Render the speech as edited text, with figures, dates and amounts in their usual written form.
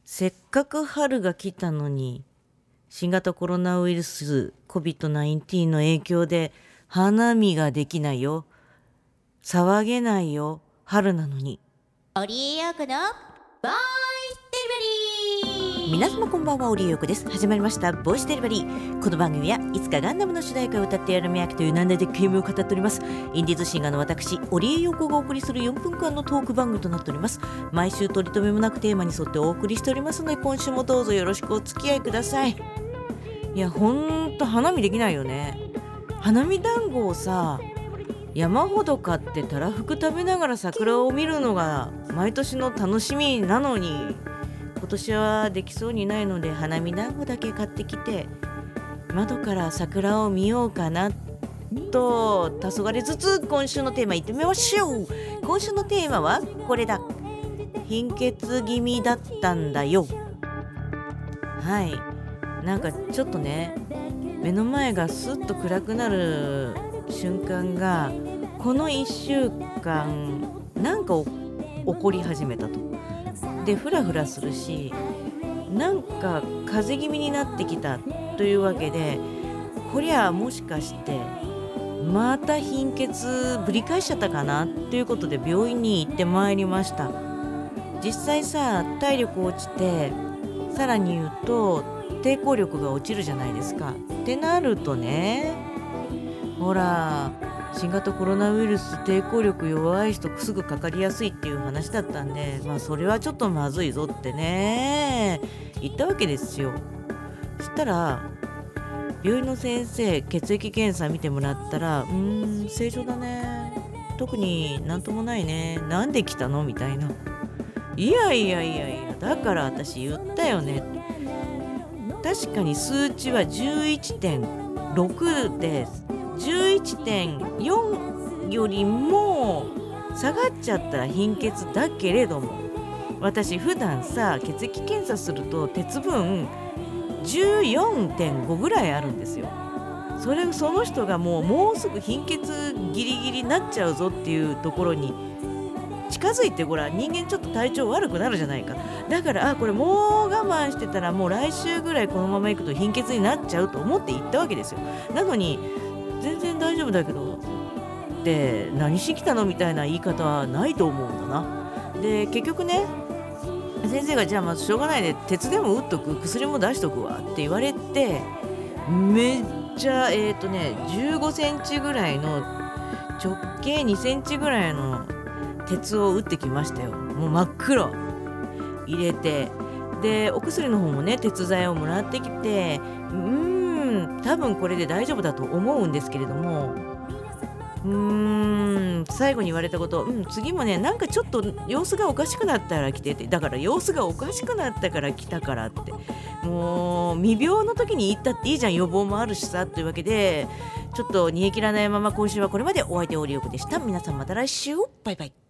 せっかく春が来たのに、新型コロナウイルス COVID-19 の影響で花見ができないよ。騒げないよ。春なのに。 オリエヨークのボイスデリバリー。 皆様こんばんは、オリエヨークです。始まりましたボイスデリバリー。この番組はいつかガンダムの主題歌を歌ってやるみやきという難題でゲームを語っております。インディーズシンガーの私オリエヨークがお送りする4分間のトーク番組となっております。毎週取り留めもなくテーマに沿ってお送りしておりますので、今週もどうぞよろしくお付き合いください。いや、ほんと花見できないよね。花見団子をさ、山ほど買ってたらふく食べながら桜を見るのが毎年の楽しみなのに、今年はできそうにないので花見団子だけ買ってきて窓から桜を見ようかなと黄昏つつ、今週のテーマいってみましょう。今週のテーマはこれだ。貧血気味だったんだよ。はい、なんかちょっとね、目の前がスッと暗くなる瞬間がこの1週間なんか起こり始めたと。でフラフラするし、なんか風邪気味になってきたというわけで、こりゃもしかしてまた貧血ぶり返しちゃったかなということで病院に行ってまいりました。実際さ、体力落ちて、さらに言うと抵抗力が落ちるじゃないですか。ってなるとね、ほら新型コロナウイルス抵抗力弱い人すぐかかりやすいっていう話だったんで、それはちょっとまずいぞってね言ったわけですよ。そしたら病院の先生、血液検査見てもらったら、正常だね、特になんともないね、なんで来たのみたいな。いやだから私言ったよね。確かに数値は 11.6 で11.4 よりも下がっちゃったら貧血だけれども、私普段さ血液検査すると鉄分 14.5 ぐらいあるんですよ。その人がもうすぐ貧血ギリギリになっちゃうぞっていうところに近づいて、ごらん、人間ちょっと体調悪くなるじゃないか。だからこれもう我慢してたらもう来週ぐらいこのままいくと貧血になっちゃうと思って行ったわけですよ。なのに全然大丈夫だけどって何しに来たのみたいな言い方はないと思うんだな。で結局ね、先生がじゃあまずしょうがないで鉄でも打っとく、薬も出しとくわって言われて、めっちゃ15センチぐらいの直径2センチぐらいの鉄を打ってきましたよ。もう真っ黒入れて、でお薬の方もね鉄剤をもらってきて、多分これで大丈夫だと思うんですけれども、最後に言われたこと、次もねなんかちょっと様子がおかしくなったら来てって。だから様子がおかしくなったから来たからって、もう未病の時に言ったっていいじゃん、予防もあるしさ。というわけでちょっと煮え切らないまま今週はこれまで。お相手オリオクでした。皆さんまた来週、バイバイ。